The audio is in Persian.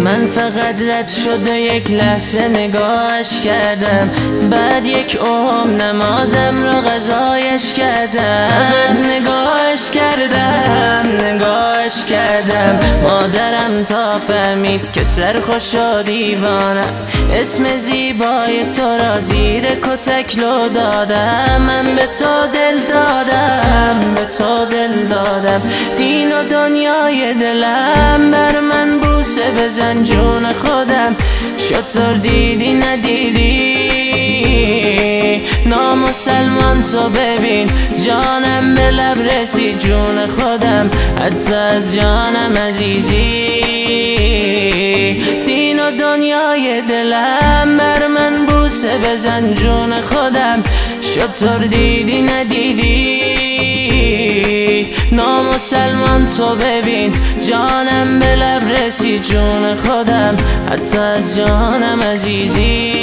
من فقط رد شده یک لحظه نگاهش کردم، بعد یک نمازم را قضایش کردم. فقط نگاهش کردم. مادرم تا فهمید که سرخوش و دیوانم، اسم زیبای تو را زیر کتک لو دادم. من به تو دل دادم، دین و دنیای دلم. بر من بوسه بزن جون خودم، شطور دیدی ندیدی؟ نامسلمان تو ببین، جانم به لب رسید جون خودم، حتی از جانم عزیزی. دین و دنیای دلم، بر من بوسه بزن جون خودم، شطور دیدی ندیدی؟ نامسلمان تو ببین، جانم به لب رسید جون خودم، حتی از جانم عزیزی.